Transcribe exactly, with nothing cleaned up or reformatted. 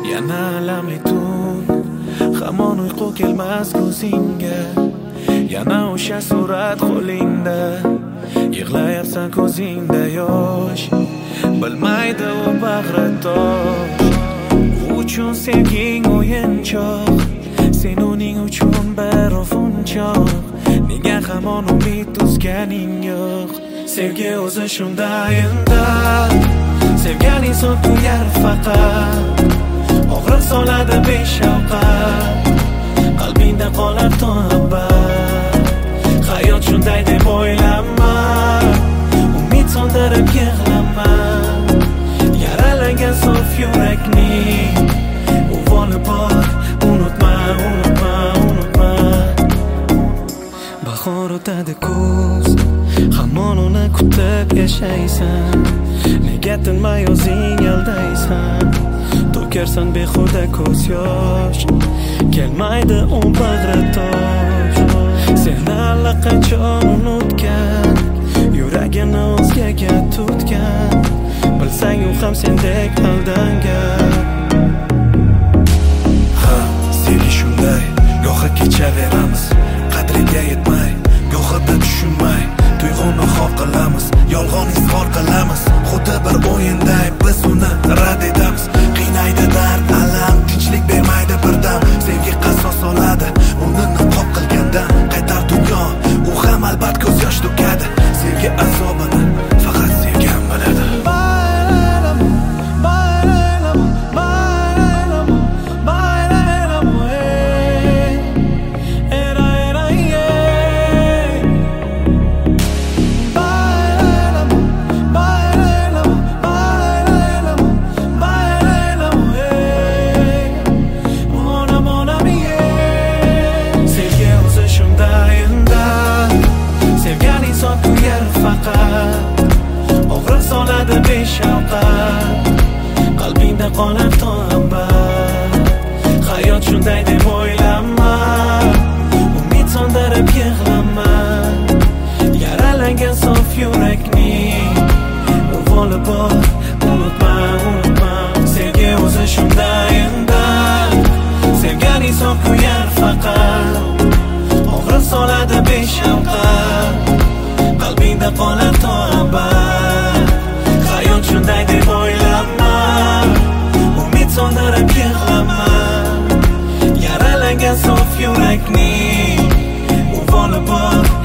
yana alamli tun, hamon uyqu kelmas ko'zingga. Yana o'sha surat qo'lingda, yig'layapsan ko'zingda yosh. Bilmaydi u bag'ritosh, u uchun sevging o'yinchoq, sen uning uchun bir o'funchoq. Nega hamon umid uzganing yo'q? Sevgi o'zi shunday unda, sevgan inson kuyar faqat, og'riq soladi beshafqat, qalbingda qolar to abad. Hayot shunday deb o'ylama, umid so'ndirib yig'lama, yaralangan sof yurakning uvoli bor. Unutma, unutma, unutma. Bahor o'tadi kuz, hamon uni kutib yashaysan. Nega tinmay o'zing aldaysan, to'karsan behuda ko'z yosh. Kelmaydi u bag'ritosh, seni allaqachon unutgan, yuragini o'zgaga tutgan. Bilsang u ham sendek aldangan. Ha, sevgi shunday, go'yo kechaveramiz, qadriga yetmay, go'yoda tushunmay, tuyg'uni xor qilamiz, yolg'on izhor qilamiz. Xuddi bir o'yinday biz uni rad etamiz. Qiynaydi dard, alam, tinchlik bermaydi birdam. Sevgi qasos oladi, uni niqob qilgandan. Qaytar dunyo, u ham albat ko'z yosh to'kadi. Sevgi azobini faqat sevgan biladi. Og'riq soladi beshafqat, qalbingda qolar to abad. Hayot shunday deb o'ylama, umid so'ndirib yig'lama, yaralangan sof yurakning uvoli bor. Unutma, unutma. Sevgi o'zi shunday unda, sevgan inson kuyar faqat, og'riq soladi beshafqat, qalbingda qolar to abad. Hayot shunday deb o'ylama, umid so'ndirib yig'lama, yaralangan sof yurakning uvoli bor.